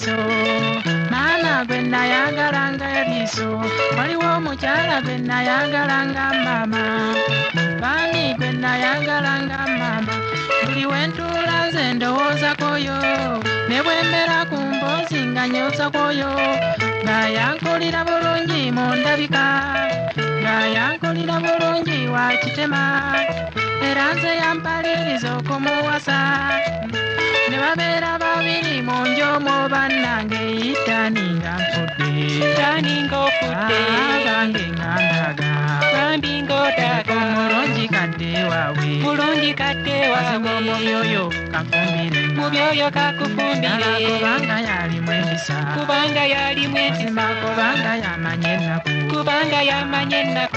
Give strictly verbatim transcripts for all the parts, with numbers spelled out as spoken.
eriiso maama gwe nayagalanga eriiso waliwo omukyala gwe nayagalanga maama bambi gwe nayagalanga maama buli wentuula nze ndowooza koyo ne bwe mbeera ku mboozi nga nyooza koyo nga yankolera bulungi mu ndabika nga yankolera bulungi wa kitema era nze yampaliriza okumuwasa ne babeera babiri mu nju omwo bannange yitaninga nfudde taninga ofudde bange nga ndaga bambi ng'odaga omulungi kadde waabwe bulungi kadde waabwe mu byoyo kafumbire mu byoyo kakufumbire kubanga yalimu empisa kubanga yalimu empisa kubanga yamanye ennaku kubanga yamanye ennaku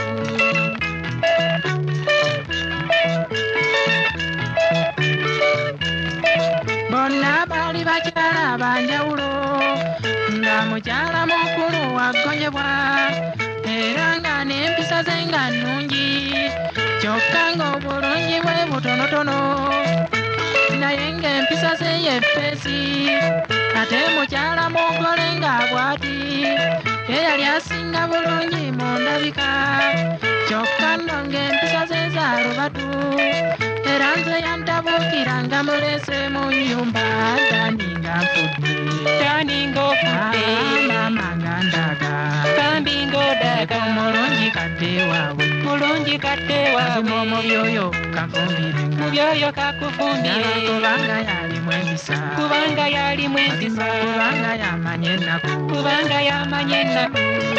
bonna baali bakyala banjawulo nga mukyala mukulu waggonyebwa era nga n'empisa ze nga nnungi kyokka ng'obulungi bwe butonotono naye ng'empisa ze yeffeesi ate mukyala mugole nga bw'ati ye yali asinga bulungi mu ndabika kyokka nno ng'empisa ze za lubatu era nze yantabuukira nga mulese mu nnyumba taninga nfudde taninga ofudde maama nga ndaga bambi ng'odaga omulungi kadde waabwe mulungi kadde waabwe mu byoyo kafumbire mu byoyo kakufumbire kubanga yalimu empisa kubanga yalimu empisa kubanga yamanye ennaku kubanga yamanye ennaku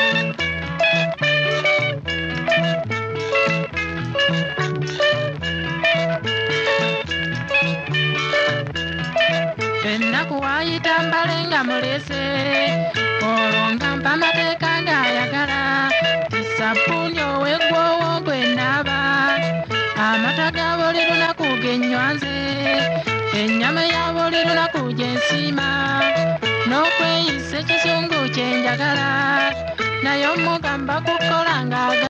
ennaku waayita mbale nga mulese olwo nga mpa amateeka ng'ayagala tisabbuuni ow'eggwoowo gwe naaba amata ga buli lunaku gennywa nze ennyama ya buli lunaku gye nsiima n'okweyisa ekisungu kye njagala naye omugamba kukola nga